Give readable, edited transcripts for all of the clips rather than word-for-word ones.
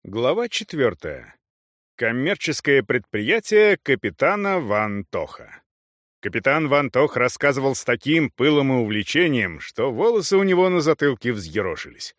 Глава 4. Коммерческое предприятие капитана Ван Тоха. Капитан Ван Тох рассказывал с таким пылом и увлечением, что волосы у него на затылке взъерошились.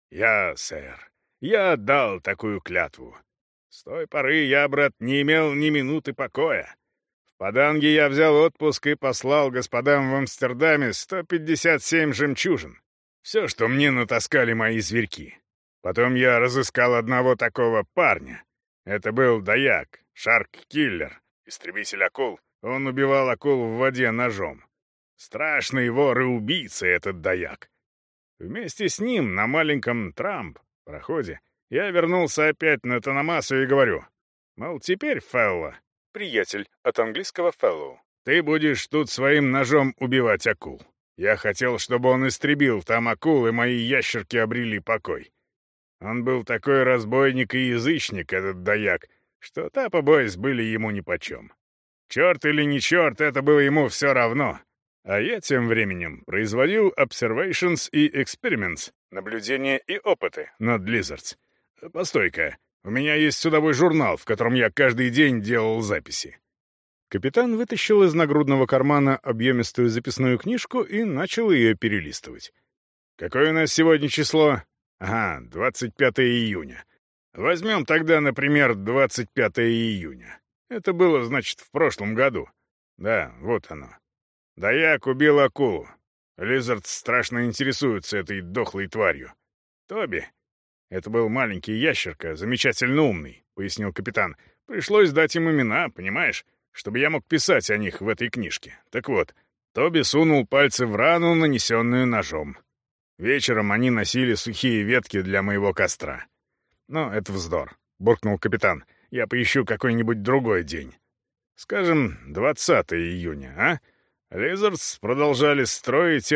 Сэр, я дал такую клятву. С той поры я, брат, не имел ни минуты покоя. В Паданге я взял отпуск и послал господам в Амстердаме 157 жемчужин. Все, что мне натаскали мои зверьки. Потом я разыскал одного такого парня. Это был даяк, шарк-киллер, истребитель акул. Он убивал акул в воде ножом. Страшный вор и убийца этот даяк. Вместе с ним на маленьком проходе я вернулся опять на Тономасу и говорю, мол, теперь, фелло, приятель, от английского fellow, ты будешь тут своим ножом убивать акул. Я хотел, чтобы он истребил там акул, и мои ящерки обрели покой. Он был такой разбойник и язычник, этот даяк, что Тапа Бойс были ему нипочем. Черт или не черт, это было ему все равно. А я тем временем производил observations и experiments, наблюдения и опыты над Lizards. Постой-ка, у меня есть судовой журнал, в котором я каждый день делал записи. Капитан вытащил из нагрудного кармана объемистую записную книжку и начал ее перелистывать. Какое у нас сегодня число? Ага, 25 июня. Возьмем тогда, например, 25 июня. Это было, значит, в прошлом году. Да, вот оно. Даяк убил акулу. Лизард страшно интересуется этой дохлой тварью. Тоби. Это был маленький ящерка, замечательно умный, пояснил капитан. Пришлось дать им имена, понимаешь, чтобы я мог писать о них в этой книжке. Так вот, Тоби сунул пальцы в рану, нанесенную ножом. Вечером они носили сухие ветки для моего костра. «Но это вздор», — буркнул капитан. «Я поищу какой-нибудь другой день. Скажем, 20 июня, а? Лизардс продолжали строить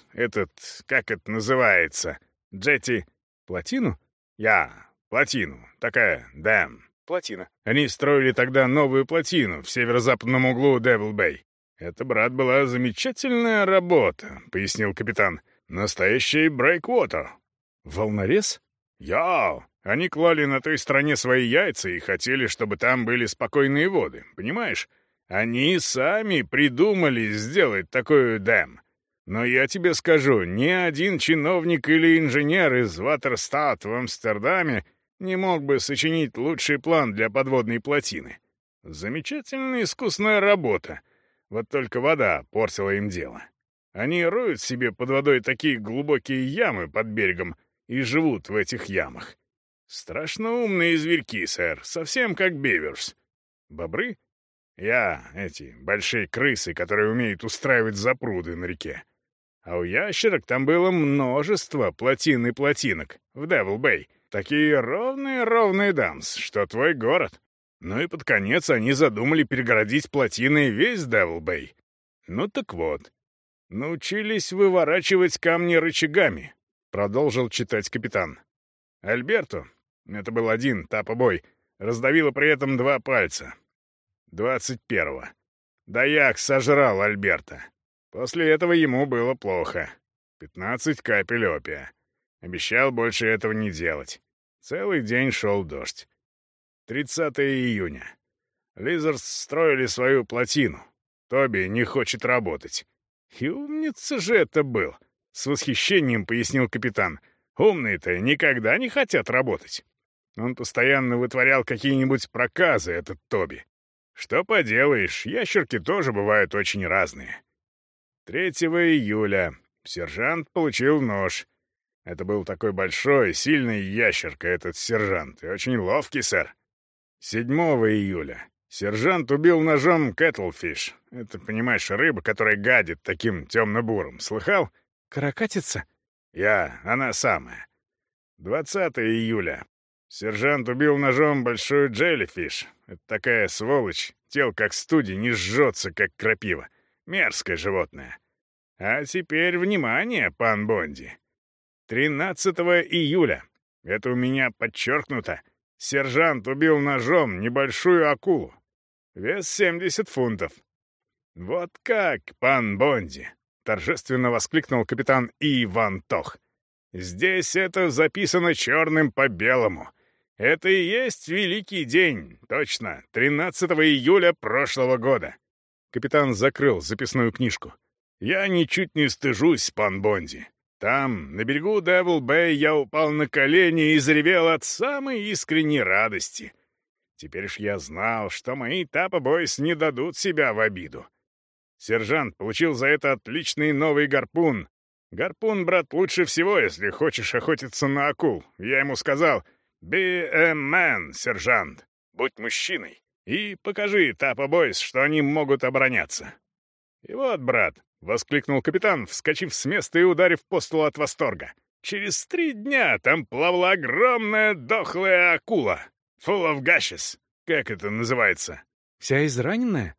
как это называется? Джетти? Плотину? Плотину. Такая, дэм. Плотина. Они строили тогда новую плотину в северо-западном углу Девил-Бэй. Это, брат, была замечательная работа», — пояснил капитан. «Настоящий брейквотер». «Волнорез?» Они клали на той стороне свои яйца и хотели, чтобы там были спокойные воды, понимаешь? Они сами придумали сделать такую дэм. Но я тебе скажу, ни один чиновник или инженер из Ватерстат в Амстердаме не мог бы сочинить лучший план для подводной плотины. Замечательная искусная работа. Вот только вода портила им дело. Они роют себе под водой такие глубокие ямы под берегом и живут в этих ямах. Страшно умные зверьки, сэр, совсем как беверс. Бобры? Эти большие крысы, которые умеют устраивать запруды на реке. А у ящерок там было множество плотин и плотинок в Девил-Бэй. Такие ровные дамс, что твой город. Ну и под конец они задумали перегородить плотиной весь Девил-Бэй. Ну так вот. Научились выворачивать камни рычагами, продолжил читать капитан. Альберту, это был один, Тапа-бой, раздавило при этом 2 пальца. 21-го. Даяк сожрал Альберта. После этого ему было плохо. 15 капель опия. Обещал больше этого не делать. Целый день шел дождь. 30 июня. Лизардс строили свою плотину. Тоби не хочет работать. И умница же это был, с восхищением пояснил капитан. Умные-то никогда не хотят работать. Он постоянно вытворял какие-нибудь проказы, этот Тоби. Что поделаешь, ящерки тоже бывают очень разные. 3 июля сержант получил нож. Это был такой большой, сильный ящерка, этот сержант, и очень ловкий, сэр. 7 июля сержант убил ножом кэтлфиш. Это, понимаешь, рыба, которая гадит таким темно-бурым. Слыхал? Каракатица? Она самая. 20 июля сержант убил ножом большую джеллифиш. Это такая сволочь, тело как студень, не жжется, как крапива. Мерзкое животное. А теперь внимание, пан Бонди. 13 июля. Это у меня подчеркнуто. Сержант убил ножом небольшую акулу. Вес 70 фунтов. «Вот как, пан Бонди!» — торжественно воскликнул капитан Ван Тох. «Здесь это записано черным по белому. Это и есть великий день, точно, 13 июля прошлого года. Капитан закрыл записную книжку. Я ничуть не стыжусь, пан Бонди. Там, на берегу Девил-Бэй, я упал на колени и заревел от самой искренней радости. Теперь ж я знал, что мои Тапа-Бойс не дадут себя в обиду. Сержант получил за это отличный новый гарпун. Гарпун, брат, лучше всего, если хочешь охотиться на акул. Я ему сказал: «Be a man, сержант, будь мужчиной, и покажи Тапа-Бойс, что они могут обороняться». И вот, брат, — воскликнул капитан, вскочив с места и ударив по столу от восторга. «Через 3 дня там плавала огромная дохлая акула. Full of gashes. Как это называется?» «Вся израненная?»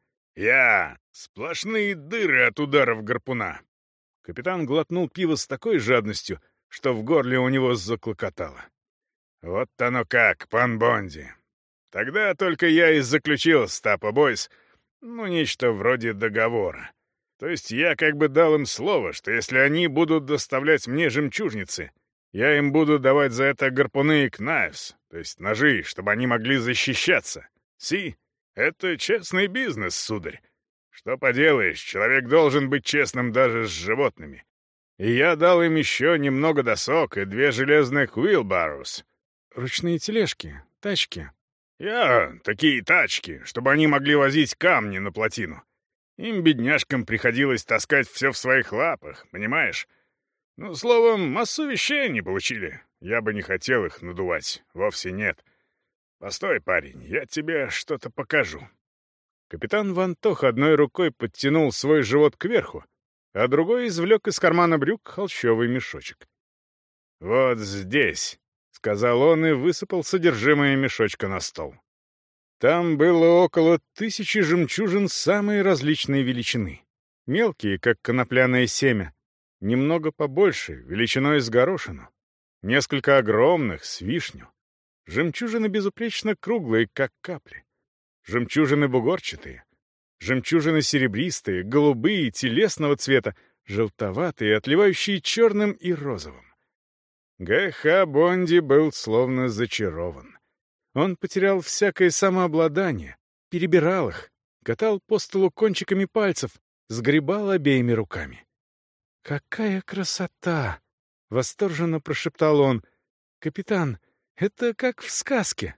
Сплошные дыры от ударов гарпуна». Капитан глотнул пиво с такой жадностью, что в горле у него заклокотало. «Вот оно как, пан Бонди. Тогда только я и заключил с Тапа-Бойс, нечто вроде договора. То есть я как бы дал им слово, что если они будут доставлять мне жемчужницы, я им буду давать за это гарпуны и кнайвс, то есть ножи, чтобы они могли защищаться. Это честный бизнес, сударь. Что поделаешь, человек должен быть честным даже с животными. И я дал им еще немного досок и 2 железных wheelbarrows. «Ручные тележки, тачки». Такие тачки, чтобы они могли возить камни на плотину. Им, бедняжкам, приходилось таскать все в своих лапах, понимаешь? Словом, массу вещей они получили. Я бы не хотел их надувать, вовсе нет. Постой, парень, я тебе что-то покажу». Капитан Ван-Тох одной рукой подтянул свой живот кверху, а другой извлек из кармана брюк холщовый мешочек. «Вот здесь», — сказал он и высыпал содержимое мешочка на стол. Там было около 1000 жемчужин самой различной величины. Мелкие, как конопляное семя, немного побольше, величиной с горошину. Несколько огромных, с вишню. Жемчужины безупречно круглые, как капли. Жемчужины бугорчатые. Жемчужины серебристые, голубые, телесного цвета, желтоватые, отливающие черным и розовым. Г.Х. Бонди был словно зачарован. Он потерял всякое самообладание, перебирал их, катал по столу кончиками пальцев, сгребал обеими руками. «Какая красота!» — восторженно прошептал он. «Капитан, это как в сказке».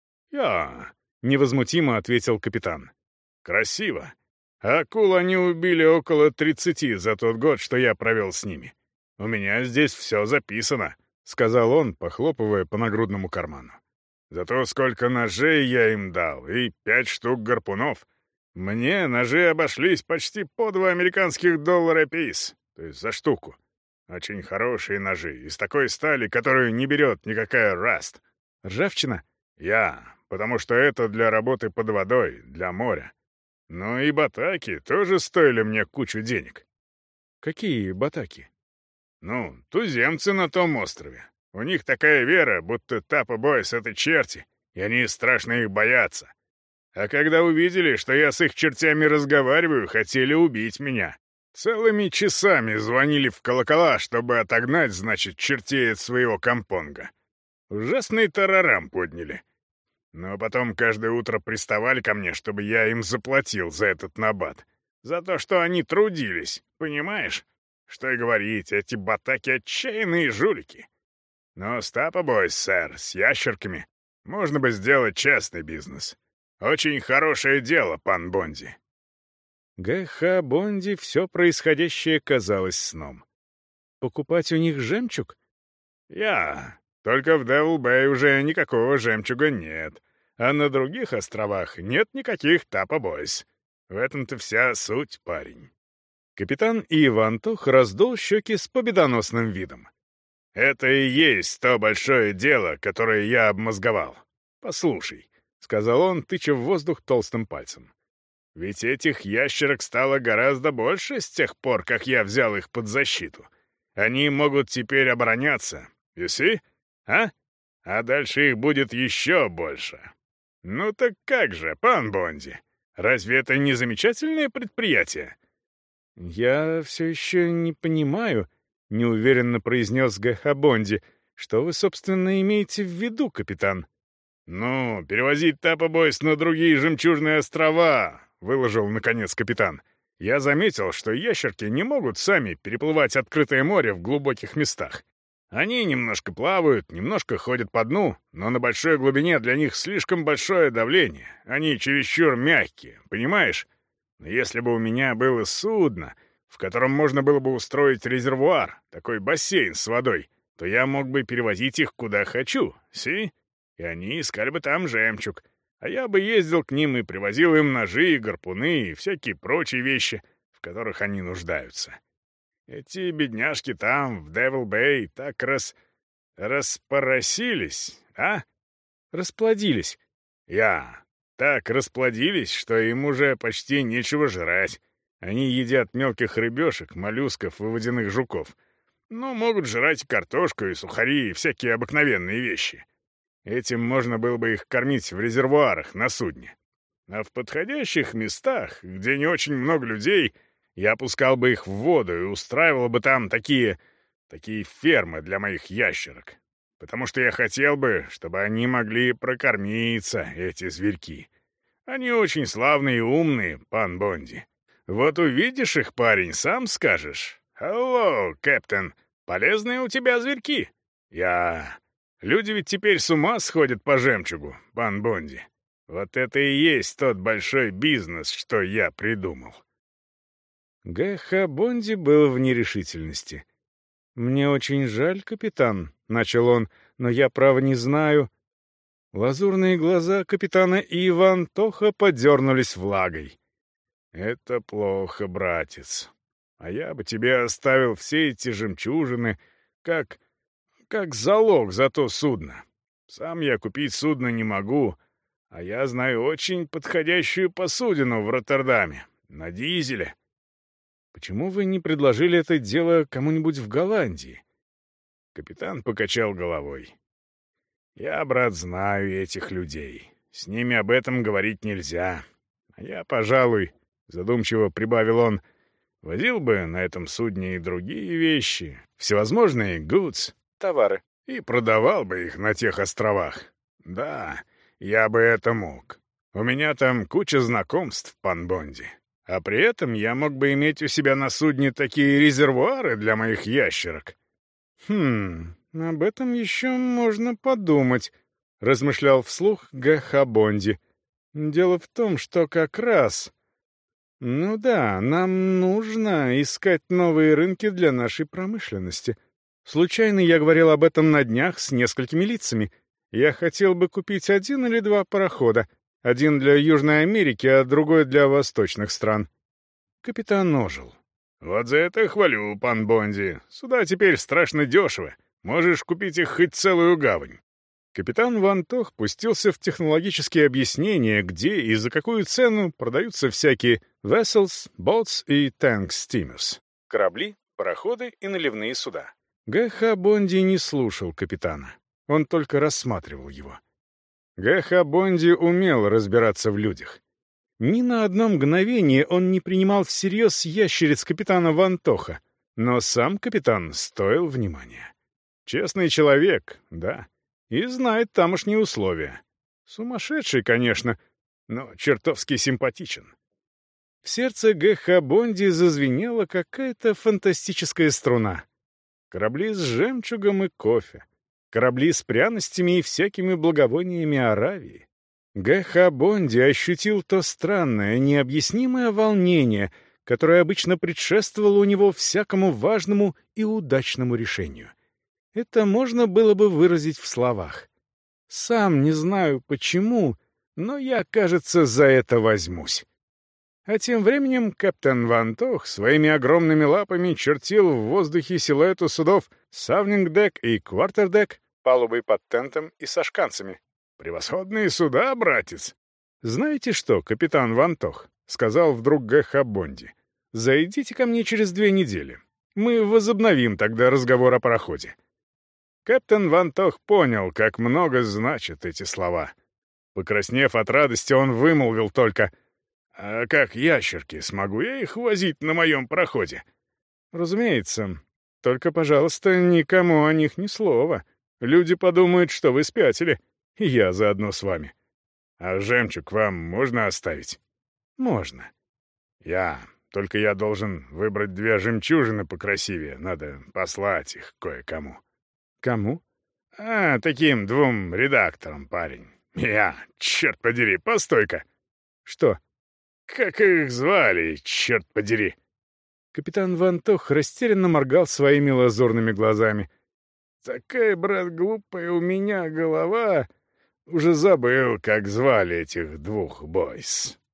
Невозмутимо ответил капитан. «Красиво. Акул они убили около 30 за тот год, что я провел с ними. У меня здесь все записано», — сказал он, похлопывая по нагрудному карману. «Зато сколько ножей я им дал, и 5 штук гарпунов. Мне ножи обошлись почти по $2 апис, то есть за штуку. Очень хорошие ножи, из такой стали, которую не берет никакая раст. Ржавчина? Потому что это для работы под водой, для моря. Ну и батаки тоже стоили мне кучу денег». «Какие батаки?» Туземцы на том острове. У них такая вера, будто Тапа-Бойс — это черти, и они страшно их боятся. А когда увидели, что я с их чертями разговариваю, хотели убить меня. Целыми часами звонили в колокола, чтобы отогнать, значит, чертей от своего кампонга. Ужасный тарарам подняли. Но потом каждое утро приставали ко мне, чтобы я им заплатил за этот набат. За то, что они трудились, понимаешь? Что и говорить, эти батаки — отчаянные жулики. Но с Тапа-Бойс, сэр, с ящерками, можно бы сделать честный бизнес. Очень хорошее дело, пан Бонди». Г.Х. Бонди все происходящее казалось сном. «Покупать у них жемчуг?» Только в Девил-Бэй уже никакого жемчуга нет, а на других островах нет никаких Тапа-Бойс. В этом-то вся суть, парень». Капитан Ван-Тох раздул щеки с победоносным видом. «Это и есть то большое дело, которое я обмозговал. Послушай», — сказал он, тыча в воздух толстым пальцем. «Ведь этих ящерок стало гораздо больше с тех пор, как я взял их под защиту. Они могут теперь обороняться. You see? А дальше их будет еще больше. Ну так как же, пан Бонди? Разве это не замечательное предприятие?» «Я все еще не понимаю», — неуверенно произнес Г.Х. Бонди. «Что вы, собственно, имеете в виду, капитан?» «Ну, перевозить Тапа-Бойс на другие жемчужные острова», — выложил, наконец, капитан. «Я заметил, что ящерки не могут сами переплывать открытое море в глубоких местах. Они немножко плавают, немножко ходят по дну, но на большой глубине для них слишком большое давление. Они чересчур мягкие, понимаешь? Но если бы у меня было судно, в котором можно было бы устроить резервуар, такой бассейн с водой, то я мог бы перевозить их куда хочу, и они искали бы там жемчуг, а я бы ездил к ним и привозил им ножи, гарпуны и всякие прочие вещи, в которых они нуждаются. Эти бедняжки там, в Девил-Бэй, так распоросились, а? Расплодились. Так расплодились, что им уже почти нечего жрать. Они едят мелких рыбешек, моллюсков и водяных жуков. Но могут жрать и картошку, и сухари, и всякие обыкновенные вещи. Этим можно было бы их кормить в резервуарах на судне. А в подходящих местах, где не очень много людей, я опускал бы их в воду и устраивал бы там такие фермы для моих ящерок. Потому что я хотел бы, чтобы они могли прокормиться, эти зверьки. Они очень славные и умные, пан Бонди. Вот увидишь их, парень, сам скажешь. «Алло, кэптен, полезные у тебя зверьки». Люди ведь теперь с ума сходят по жемчугу, пан Бонди. Вот это и есть тот большой бизнес, что я придумал. Г.Х. Бонди был в нерешительности. «Мне очень жаль, капитан», — начал он, — «но я, право, не знаю». Лазурные глаза капитана и Иван Тоха подернулись влагой. «Это плохо, братец. А я бы тебе оставил все эти жемчужины как залог за то судно. Сам я купить судно не могу, а я знаю очень подходящую посудину в Роттердаме, на дизеле». «Почему вы не предложили это дело кому-нибудь в Голландии?» Капитан покачал головой. «Я, брат, знаю этих людей. С ними об этом говорить нельзя. А я, пожалуй, — задумчиво прибавил он, — возил бы на этом судне и другие вещи, всевозможные goods, «Товары». и продавал бы их на тех островах. Да, я бы это мог. У меня там куча знакомств, пан Бонди. А при этом я мог бы иметь у себя на судне такие резервуары для моих ящерок». Об этом еще можно подумать», — размышлял вслух Г.Х. Бонди. «Дело в том, что как раз... Ну да, нам нужно искать новые рынки для нашей промышленности. Случайно я говорил об этом на днях с несколькими лицами. Я хотел бы купить 1 или 2 парохода. Один для Южной Америки, а другой для восточных стран». Капитан ожил. «Вот за это хвалю, пан Бонди. Сюда теперь страшно дешево. Можешь купить их хоть целую гавань». Капитан Ван Тох пустился в технологические объяснения, где и за какую цену продаются всякие vessels, boats и tank steamers — корабли, пароходы и наливные суда. Г.Х. Бонди не слушал капитана. Он только рассматривал его. Г.Х. Бонди умел разбираться в людях. Ни на одно мгновение он не принимал всерьез ящериц капитана Ван Тоха, но сам капитан стоил внимания. Честный человек, да, и знает тамошние условия. Сумасшедший, конечно, но чертовски симпатичен. В сердце Г.Х. Бонди зазвенела какая-то фантастическая струна. Корабли с жемчугом и кофе. Корабли с пряностями и всякими благовониями Аравии. Г.Х. Бонди ощутил то странное, необъяснимое волнение, которое обычно предшествовало у него всякому важному и удачному решению. Это можно было бы выразить в словах. «Сам не знаю почему, но я, кажется, за это возьмусь». А тем временем капитан Ван Тох своими огромными лапами чертил в воздухе силуэты судов «Савнинг-дек» и «Квартердек», палубой под тентом и со шканцами. «Превосходные суда, братец!» «Знаете что, капитан Ван Тох?» — сказал вдруг Г.Х. Бонди. «Зайдите ко мне через 2 недели. Мы возобновим тогда разговор о пароходе». Капитан Ван Тох понял, как много значат эти слова. Покраснев от радости, он вымолвил только: «А как ящерки? Смогу я их возить на моем пароходе?» «Разумеется. Только, пожалуйста, никому о них ни слова. Люди подумают, что вы спятили. И я заодно с вами. А жемчуг вам можно оставить? Можно. Только я должен выбрать 2 жемчужины покрасивее. Надо послать их кое-кому. Кому? Таким 2 редакторам, парень. Черт подери, постой-ка. Что? Как их звали, черт подери? Капитан Ван Тох растерянно моргал своими лазурными глазами. Такая, брат, глупая у меня голова. Уже забыл, как звали этих 2 бойс.